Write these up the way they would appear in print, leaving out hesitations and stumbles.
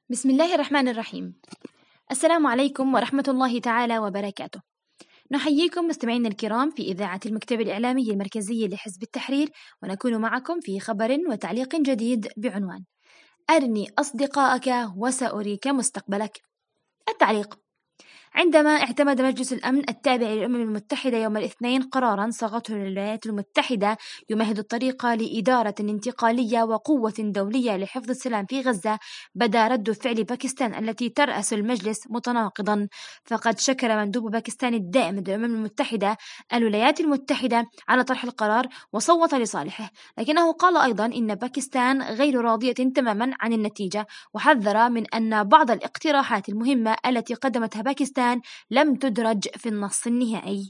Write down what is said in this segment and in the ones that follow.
بسم الله الرحمن الرحيم. السلام عليكم ورحمة الله تعالى وبركاته. نحييكم مستمعينا الكرام في إذاعة المكتب الإعلامي المركزي لحزب التحرير، ونكون معكم في خبر وتعليق جديد بعنوان: أرني أصدقائك وسأريك مستقبلك. التعليق: عندما اعتمد مجلس الأمن التابع للأمم المتحدة يوم الاثنين قراراً صاغته الولايات المتحدة يمهد الطريق لإدارة انتقالية وقوة دولية لحفظ السلام في غزة، بدا رد فعل باكستان التي ترأس المجلس متناقضاً. فقد شكر مندوب باكستان الدائم للأمم المتحدة الولايات المتحدة على طرح القرار وصوت لصالحه، لكنه قال أيضاً إن باكستان غير راضية تماماً عن النتيجة، وحذر من أن بعض الاقتراحات المهمة التي قدمتها باكستان لم تدرج في النص النهائي.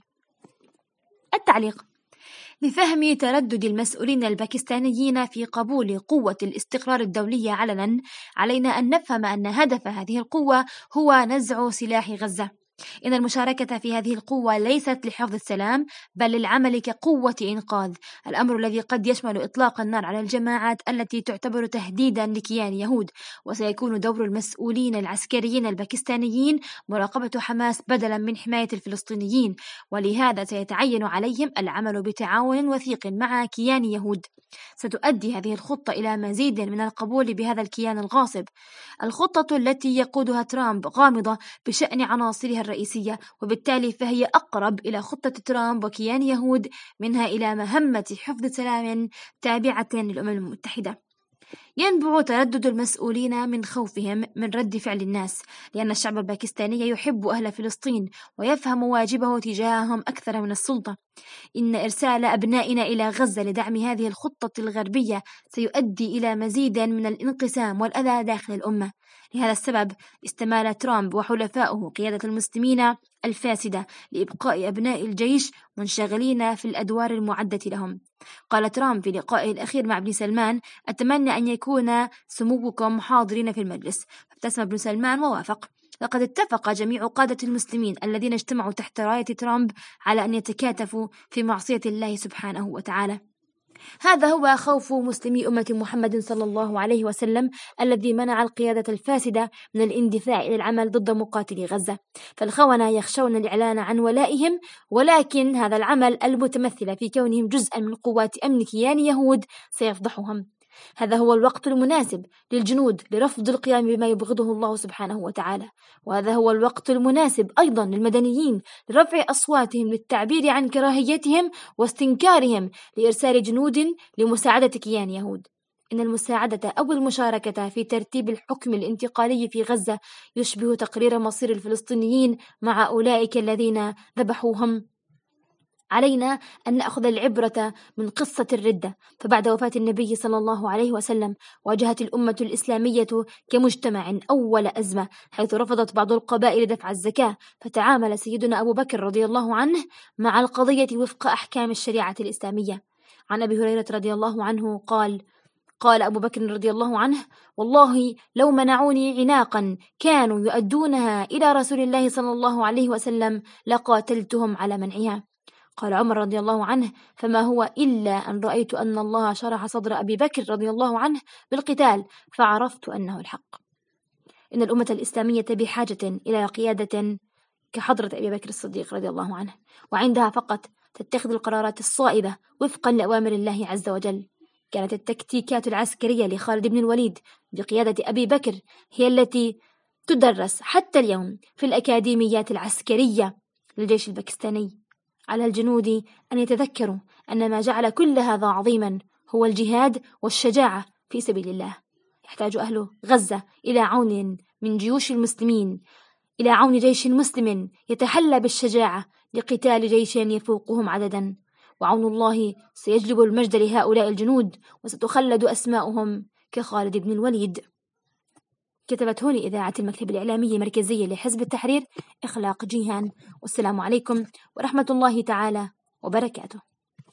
التعليق: لفهم تردد المسؤولين الباكستانيين في قبول قوة الاستقرار الدولية علنا، علينا أن نفهم أن هدف هذه القوة هو نزع سلاح غزة. إن المشاركة في هذه القوة ليست لحفظ السلام، بل للعمل كقوة إنقاذ، الأمر الذي قد يشمل إطلاق النار على الجماعات التي تعتبر تهديدا لكيان يهود. وسيكون دور المسؤولين العسكريين الباكستانيين مراقبة حماس بدلا من حماية الفلسطينيين، ولهذا سيتعين عليهم العمل بتعاون وثيق مع كيان يهود. ستؤدي هذه الخطة إلى مزيد من القبول بهذا الكيان الغاصب. الخطة التي يقودها ترامب غامضة بشأن عناصرها الرئيسية، وبالتالي فهي أقرب إلى خطة ترامب وكيان يهود منها إلى مهمة حفظ سلام تابعة للأمم المتحدة. ينبع تردد المسؤولين من خوفهم من رد فعل الناس، لأن الشعب الباكستاني يحب أهل فلسطين ويفهم واجبه تجاههم أكثر من السلطة. إن إرسال أبنائنا إلى غزة لدعم هذه الخطة الغربية سيؤدي إلى مزيد من الانقسام والأذى داخل الأمة. لهذا السبب استمال ترامب وحلفاؤه قيادة المسلمين الفاسدة لإبقاء أبناء الجيش منشغلين في الأدوار المعدة لهم. قال ترامب في لقائه الأخير مع ابن سلمان: أتمنى أن يكون سموكم حاضرين في المجلس. فابتسم ابن سلمان ووافق. لقد اتفق جميع قادة المسلمين الذين اجتمعوا تحت راية ترامب على أن يتكاتفوا في معصية الله سبحانه وتعالى. هذا هو خوف مسلمي أمة محمد صلى الله عليه وسلم الذي منع القيادة الفاسدة من الاندفاع إلى العمل ضد مقاتلي غزة. فالخونة يخشون الإعلان عن ولائهم، ولكن هذا العمل المتمثل في كونهم جزءا من قوات أمن كيان يهود سيفضحهم. هذا هو الوقت المناسب للجنود لرفض القيام بما يبغضه الله سبحانه وتعالى، وهذا هو الوقت المناسب أيضا للمدنيين لرفع أصواتهم للتعبير عن كراهيتهم واستنكارهم لإرسال جنود لمساعدة كيان يهود. إن المساعدة أو المشاركة في ترتيب الحكم الانتقالي في غزة يشبه تقرير مصير الفلسطينيين مع أولئك الذين ذبحوهم. علينا أن نأخذ العبرة من قصة الردة، فبعد وفاة النبي صلى الله عليه وسلم واجهت الأمة الإسلامية كمجتمع أول أزمة، حيث رفضت بعض القبائل دفع الزكاة، فتعامل سيدنا أبو بكر رضي الله عنه مع القضية وفق أحكام الشريعة الإسلامية. عن أبي هريرة رضي الله عنه قال أبو بكر رضي الله عنه: والله لو منعوني عناقا كانوا يؤدونها إلى رسول الله صلى الله عليه وسلم لقاتلتهم على منعها. قال عمر رضي الله عنه: فما هو إلا أن رأيت أن الله شرح صدر أبي بكر رضي الله عنه بالقتال فعرفت أنه الحق. إن الأمة الإسلامية بحاجة إلى قيادة كحضرة أبي بكر الصديق رضي الله عنه، وعندها فقط تتخذ القرارات الصائبة وفقا لأوامر الله عز وجل. كانت التكتيكات العسكرية لخالد بن الوليد بقيادة أبي بكر هي التي تدرس حتى اليوم في الأكاديميات العسكرية للجيش الباكستاني. على الجنود أن يتذكروا أن ما جعل كل هذا عظيما هو الجهاد والشجاعة في سبيل الله. يحتاج أهل غزة إلى عون من جيوش المسلمين، إلى عون جيش مسلم يتحلى بالشجاعة لقتال جيش يفوقهم عددا، وعون الله سيجلب المجد لهؤلاء الجنود وستخلد أسماؤهم كخالد بن الوليد. كتبت هنا إذاعة المكتب الإعلامي المركزي لحزب التحرير إخلاق جيهان، والسلام عليكم ورحمة الله تعالى وبركاته.